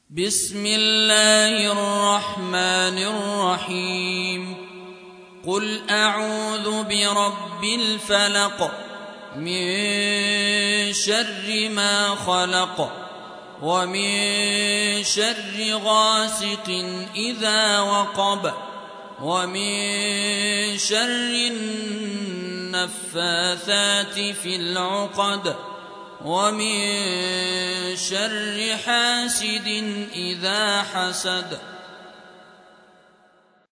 بسم الله الرحمن الرحيم قل أعوذ برب الفلق من شر ما خلق ومن شر غاسق إذا وقب ومن شر النفاثات في العقد ومن شر حاسد إذا حسد